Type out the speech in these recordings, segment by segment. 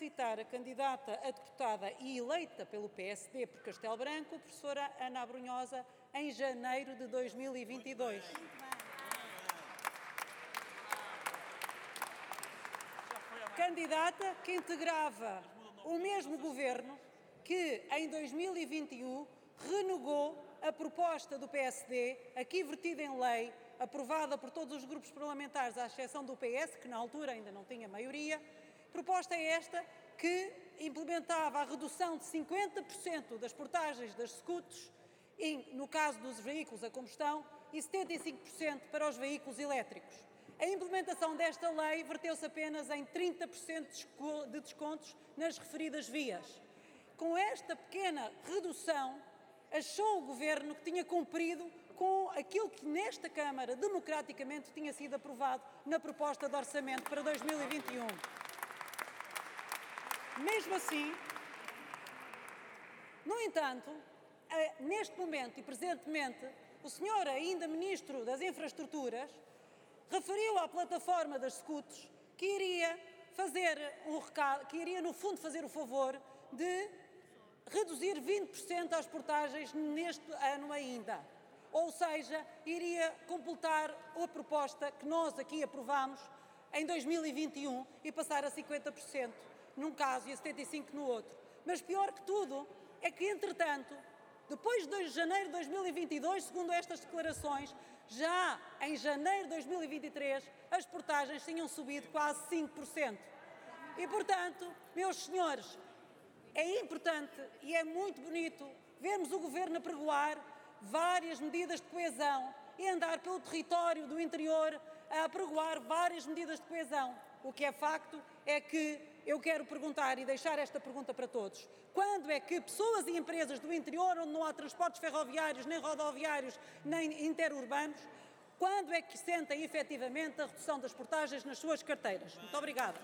citar a candidata a deputada e eleita pelo PSD por Castelo Branco, a professora Ana Abrunhosa, em janeiro de 2022. Candidata que integrava o mesmo governo que, em 2021, renegou a proposta do PSD, aqui vertida em lei, aprovada por todos os grupos parlamentares, à exceção do PS, que na altura ainda não tinha maioria, proposta esta que implementava a redução de 50% das portagens das scooters, no caso dos veículos a combustão, e 75% para os veículos elétricos. A implementação desta lei verteu-se apenas em 30% de descontos nas referidas vias. Com esta pequena redução, achou o Governo que tinha cumprido com aquilo que nesta Câmara, democraticamente, tinha sido aprovado na proposta de orçamento para 2021. Mesmo assim, no entanto, neste momento e presentemente, o senhor, ainda Ministro das Infraestruturas, referiu à plataforma das scooters que iria no fundo fazer o favor de reduzir 20% as portagens neste ano ainda. Ou seja, iria completar a proposta que nós aqui aprovámos em 2021 e passar a 50% num caso e a 75% no outro. Mas pior que tudo é que, entretanto, depois de janeiro de 2022, segundo estas declarações, já em janeiro de 2023, as portagens tinham subido quase 5%. E, portanto, meus senhores, é importante e é muito bonito vermos o Governo apregoar várias medidas de coesão e andar pelo território do interior a apregoar várias medidas de coesão. O que é facto é que eu quero perguntar e deixar esta pergunta para todos. Quando é que pessoas e empresas do interior, onde não há transportes ferroviários, nem rodoviários, nem interurbanos, quando é que sentem efetivamente a redução das portagens nas suas carteiras? Muito obrigada.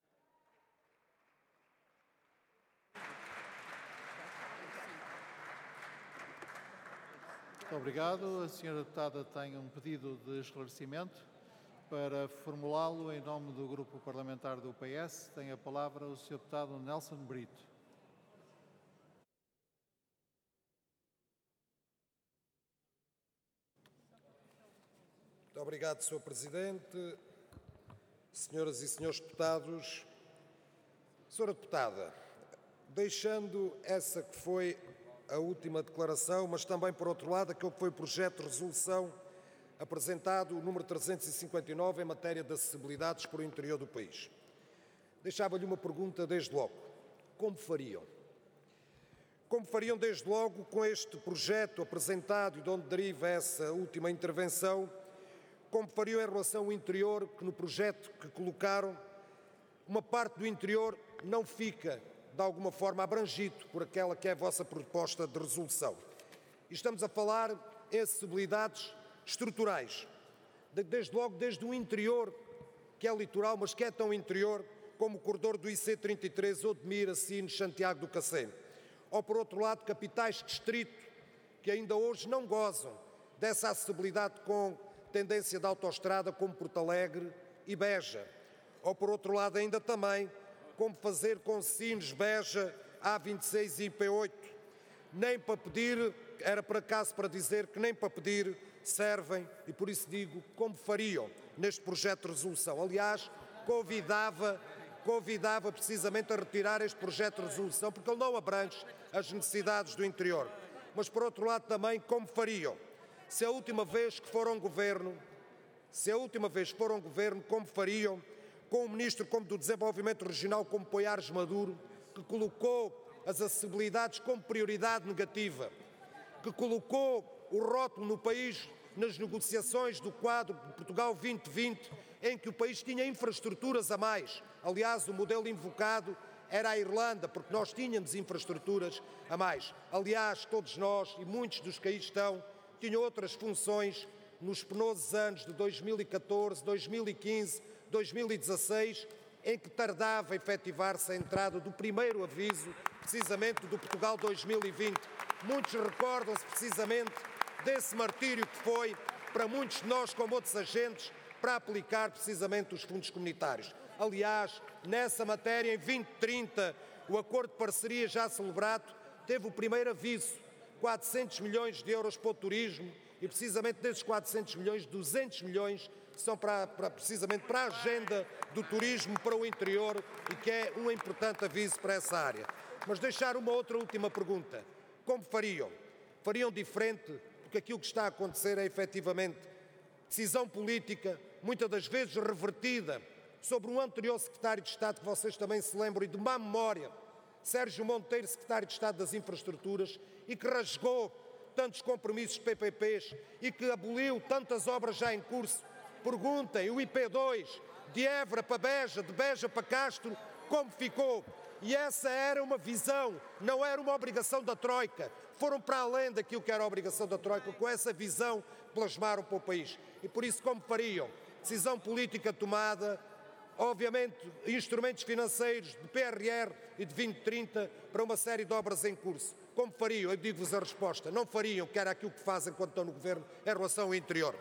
Muito obrigado. A senhora deputada tem um pedido de esclarecimento. Para formulá-lo em nome do Grupo Parlamentar do PS, tem a palavra o Sr. Deputado Nelson Brito. Muito obrigado, Sr. Presidente. Senhoras e senhores deputados, Sra. Deputada, deixando essa que foi a última declaração, mas também, por outro lado, aquele que foi o projeto de resolução apresentado, o número 359, em matéria de acessibilidades para o interior do país. Deixava-lhe uma pergunta desde logo. Como fariam? Como fariam desde logo com este projeto apresentado e de onde deriva essa última intervenção, como fariam em relação ao interior, que no projeto que colocaram, uma parte do interior não fica, de alguma forma, abrangido por aquela que é a vossa proposta de resolução. E estamos a falar em acessibilidades estruturais, desde logo desde o interior, que é litoral, mas que é tão interior como o corredor do IC33, Odmira, Sines, Santiago do Cacém. Ou, por outro lado, capitais de distrito que ainda hoje não gozam dessa acessibilidade com tendência de autoestrada, como Porto Alegre e Beja. Ou, por outro lado, ainda também, como fazer com Sines, Beja, A26 e IP8. Nem para pedir, era por acaso para dizer que nem para pedir servem, e por isso digo como fariam neste projeto de resolução. Aliás, convidava precisamente a retirar este projeto de resolução, porque ele não abrange as necessidades do interior. Mas, por outro lado, também como fariam. Se a última vez que foram governo, como fariam com um ministro como do Desenvolvimento Regional, como Poiares Maduro, que colocou as acessibilidades como prioridade negativa, que colocou o rótulo no país nas negociações do quadro de Portugal 2020, em que o país tinha infraestruturas a mais. Aliás, o modelo invocado era a Irlanda, porque nós tínhamos infraestruturas a mais. Aliás, todos nós, e muitos dos que aí estão, tinham outras funções nos penosos anos de 2014, 2015, 2016, em que tardava a efetivar-se a entrada do primeiro aviso, precisamente do Portugal 2020. Muitos recordam-se precisamente desse martírio que foi para muitos de nós, como outros agentes, para aplicar precisamente os fundos comunitários. Aliás, nessa matéria, em 2030, o acordo de parceria já celebrado teve o primeiro aviso, 400 milhões de euros para o turismo e precisamente desses 400 milhões, 200 milhões são precisamente para a agenda do turismo para o interior e que é um importante aviso para essa área. Mas deixar uma outra última pergunta. Como fariam? Fariam diferente? Porque aquilo que está a acontecer é efetivamente decisão política, muitas das vezes revertida sobre um anterior secretário de Estado, que vocês também se lembram, e de má memória, Sérgio Monteiro, secretário de Estado das Infraestruturas, e que rasgou tantos compromissos de PPPs e que aboliu tantas obras já em curso. Perguntem, o IP2, de Évora para Beja, de Beja para Castro, como ficou? E essa era uma visão, não era uma obrigação da Troika. Foram para além daquilo que era a obrigação da Troika, com essa visão plasmaram para o país. E por isso, como fariam? Decisão política tomada, obviamente, instrumentos financeiros de PRR e de 2030 para uma série de obras em curso. Como fariam? Eu digo-vos a resposta. Não fariam, que era aquilo que fazem quando estão no governo, em relação ao interior.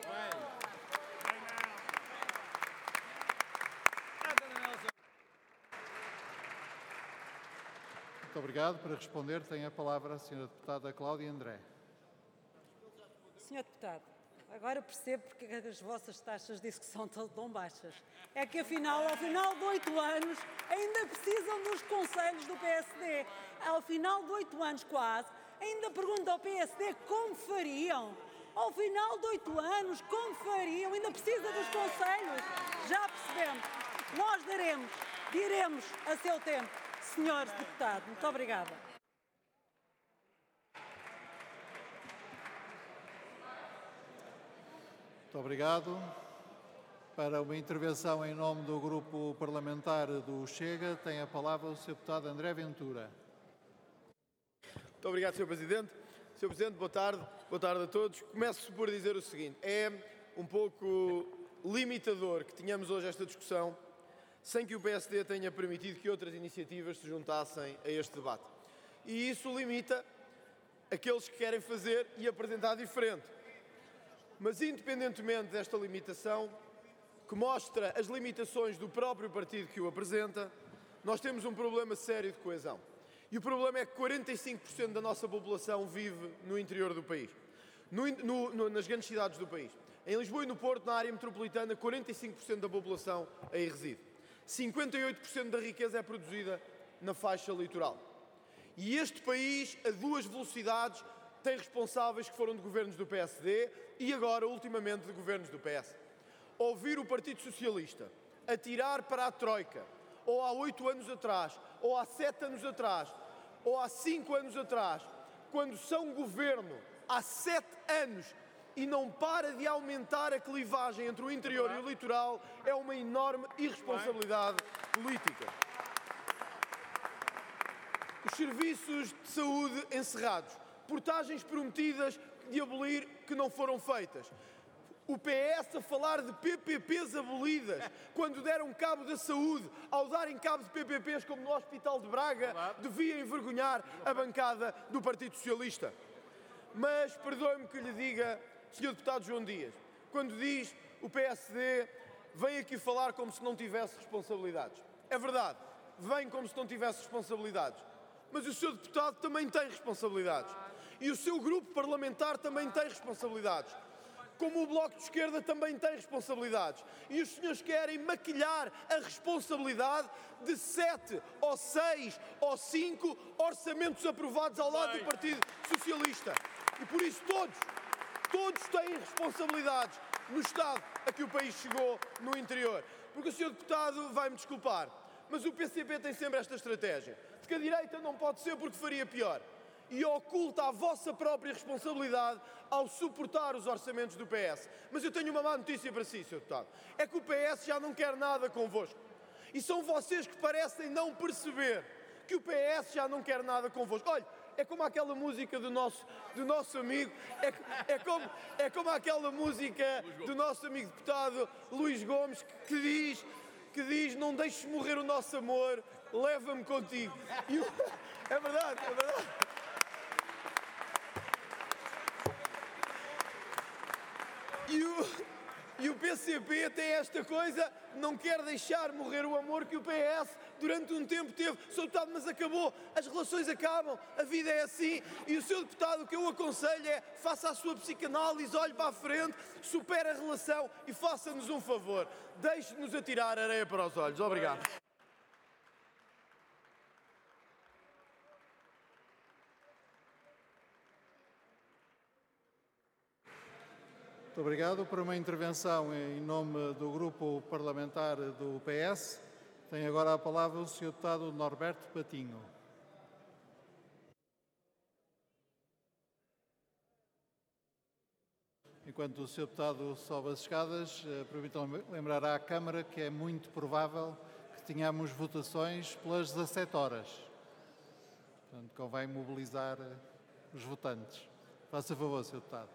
Muito obrigado. Para responder, tem a palavra a Sra. Deputada Cláudia André. Sr. Deputado, agora percebo porque as vossas taxas de execução estão tão baixas. É que afinal, ao final de 8 anos, ainda precisam dos conselhos do PSD. Ao final de 8 anos quase, ainda pergunto ao PSD como fariam. Ao final de 8 anos, como fariam? Ainda precisa dos conselhos. Já percebemos. Nós diremos a seu tempo. Senhor Deputado, muito obrigada. Muito obrigado. Para uma intervenção em nome do Grupo Parlamentar do Chega, tem a palavra o Sr. Deputado André Ventura. Muito obrigado, Sr. Presidente. Sr. Presidente, boa tarde. Boa tarde a todos. Começo por dizer o seguinte. É um pouco limitador que tenhamos hoje esta discussão sem que o PSD tenha permitido que outras iniciativas se juntassem a este debate. E isso limita aqueles que querem fazer e apresentar diferente. Mas, independentemente desta limitação, que mostra as limitações do próprio partido que o apresenta, nós temos um problema sério de coesão. E o problema é que 45% da nossa população vive no interior do país, nas grandes cidades do país. Em Lisboa e no Porto, na área metropolitana, 45% da população aí reside. 58% da riqueza é produzida na faixa litoral. E este país, a duas velocidades, tem responsáveis que foram de governos do PSD e agora, ultimamente, de governos do PS. Ouvir o Partido Socialista atirar para a Troika, ou há 8 anos atrás, ou há 7 anos atrás, ou há 5 anos atrás, quando são governo há 7 anos e não para de aumentar a clivagem entre o interior e o litoral, é uma enorme irresponsabilidade política. Os serviços de saúde encerrados, portagens prometidas de abolir que não foram feitas. O PS a falar de PPPs abolidas, quando deram cabo da saúde, ao darem cabo de PPPs como no Hospital de Braga, devia envergonhar a bancada do Partido Socialista. Mas perdoe-me que lhe diga, Sr. Deputado João Dias, quando diz o PSD vem aqui falar como se não tivesse responsabilidades. É verdade, vem como se não tivesse responsabilidades. Mas o Sr. Deputado também tem responsabilidades. E o seu grupo parlamentar também tem responsabilidades. Como o Bloco de Esquerda também tem responsabilidades. E os senhores querem maquilhar a responsabilidade de 7 ou 6 ou 5 orçamentos aprovados ao lado do Partido Socialista. E por isso todos têm responsabilidades no estado a que o país chegou no interior. Porque o Sr. Deputado vai-me desculpar, mas o PCP tem sempre esta estratégia de que a direita não pode ser porque faria pior. E oculta a vossa própria responsabilidade ao suportar os orçamentos do PS. Mas eu tenho uma má notícia para si, Sr. Deputado. É que o PS já não quer nada convosco. E são vocês que parecem não perceber que o PS já não quer nada convosco. Olha, é como aquela música do nosso amigo, é como aquela música do nosso amigo deputado Luís Gomes que diz não deixes morrer o nosso amor, leva-me contigo. É verdade, é verdade. E o PCP tem esta coisa, não quer deixar morrer o amor que o PS durante um tempo teve. Sr. Deputado, mas acabou, as relações acabam, a vida é assim. E o Sr. Deputado, o que eu aconselho é, faça a sua psicanálise, olhe para a frente, supere a relação e faça-nos um favor. Deixe-nos atirar areia para os olhos. Obrigado. Muito obrigado. Para uma intervenção em nome do Grupo Parlamentar do PS, tem agora a palavra o Sr. Deputado Norberto Patinho. Enquanto o Sr. Deputado sobe as escadas, permitam-me lembrar à Câmara que é muito provável que tenhamos votações pelas 17 horas. Portanto, convém mobilizar os votantes. Faça favor, Sr. Deputado.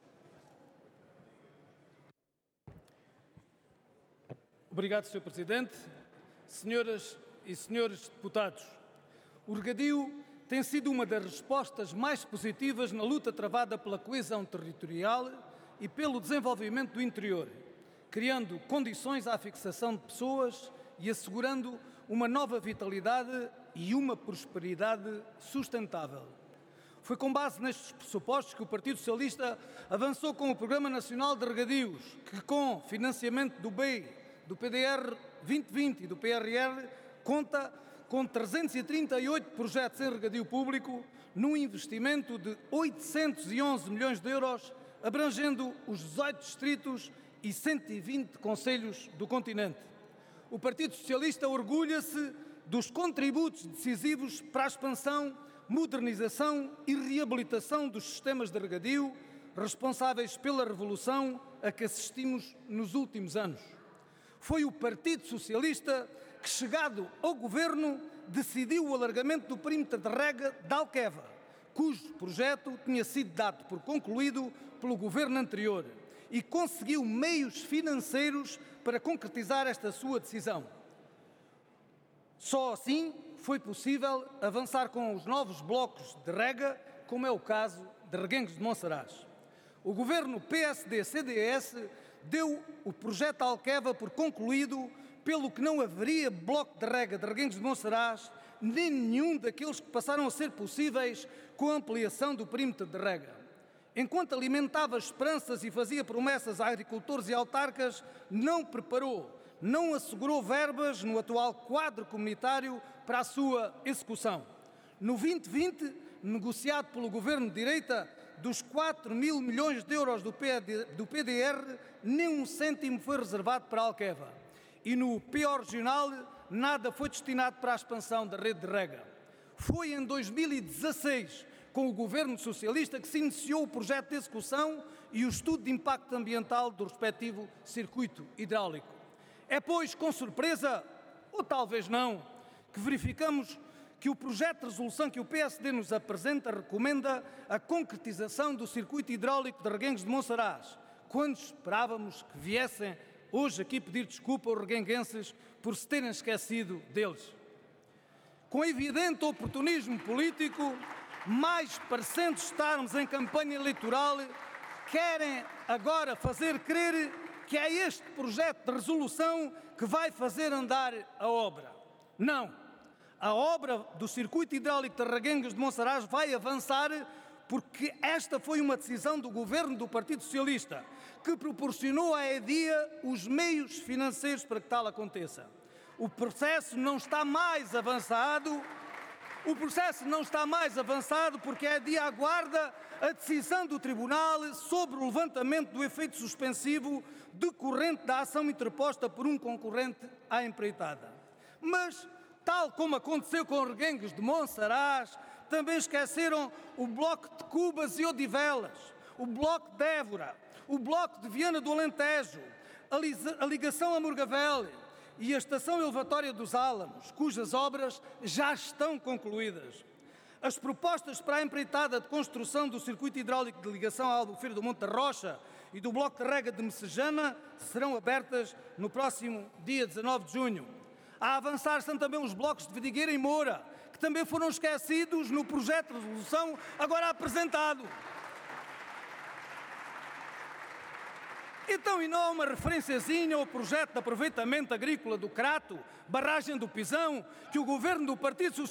Obrigado, Sr. Presidente. Senhoras e senhores deputados, o regadio tem sido uma das respostas mais positivas na luta travada pela coesão territorial e pelo desenvolvimento do interior, criando condições à fixação de pessoas e assegurando uma nova vitalidade e uma prosperidade sustentável. Foi com base nestes pressupostos que o Partido Socialista avançou com o Programa Nacional de Regadios, que com financiamento do BEI, do PDR 2020 e do PRR, conta com 338 projetos em regadio público, num investimento de 811 milhões de euros, abrangendo os 18 distritos e 120 concelhos do continente. O Partido Socialista orgulha-se dos contributos decisivos para a expansão, modernização e reabilitação dos sistemas de regadio, responsáveis pela revolução a que assistimos nos últimos anos. Foi o Partido Socialista que, chegado ao governo, decidiu o alargamento do perímetro de rega de Alqueva, cujo projeto tinha sido dado por concluído pelo governo anterior e conseguiu meios financeiros para concretizar esta sua decisão. Só assim foi possível avançar com os novos blocos de rega, como é o caso de Reguengos de Monsaraz. O governo PSD-CDS deu o projeto Alqueva por concluído, pelo que não haveria bloco de rega de Reguengos de Monsaraz, nem nenhum daqueles que passaram a ser possíveis com a ampliação do perímetro de rega. Enquanto alimentava esperanças e fazia promessas a agricultores e autarcas, não preparou, não assegurou verbas no atual quadro comunitário para a sua execução. No 2020, negociado pelo governo de direita, dos 4 mil milhões de euros do PDR, nem um cêntimo foi reservado para Alqueva. E no PO regional, nada foi destinado para a expansão da rede de rega. Foi em 2016, com o governo socialista, que se iniciou o projeto de execução e o estudo de impacto ambiental do respectivo circuito hidráulico. É, pois, com surpresa, ou talvez não, que verificamos que o projeto de resolução que o PSD nos apresenta recomenda a concretização do circuito hidráulico de Reguengos de Monsaraz, quando esperávamos que viessem hoje aqui pedir desculpa aos reguenguenses por se terem esquecido deles. Com evidente oportunismo político, mais parecendo estarmos em campanha eleitoral, querem agora fazer crer que é este projeto de resolução que vai fazer andar a obra. Não. A obra do circuito hidráulico de Reguengos de Monsaraz vai avançar porque esta foi uma decisão do governo do Partido Socialista, que proporcionou à EDIA os meios financeiros para que tal aconteça. O processo não está mais avançado. Porque a EDIA aguarda a decisão do Tribunal sobre o levantamento do efeito suspensivo decorrente da ação interposta por um concorrente à empreitada. Mas, tal como aconteceu com Reguengos de Monsaraz, também esqueceram o bloco de Cubas e Odivelas, o bloco de Évora, o bloco de Viana do Alentejo, a ligação a Morgavel e a estação elevatória dos Álamos, cujas obras já estão concluídas. As propostas para a empreitada de construção do circuito hidráulico de ligação à Albufeira do Monte da Rocha e do bloco de rega de Messejana serão abertas no próximo dia 19 de junho. A avançar estão também os blocos de Vidigueira e Moura, que também foram esquecidos no projeto de resolução agora apresentado. Então, e não há uma referenciazinha ao projeto de aproveitamento agrícola do Crato, barragem do Pisão, que o governo do Partido Socialista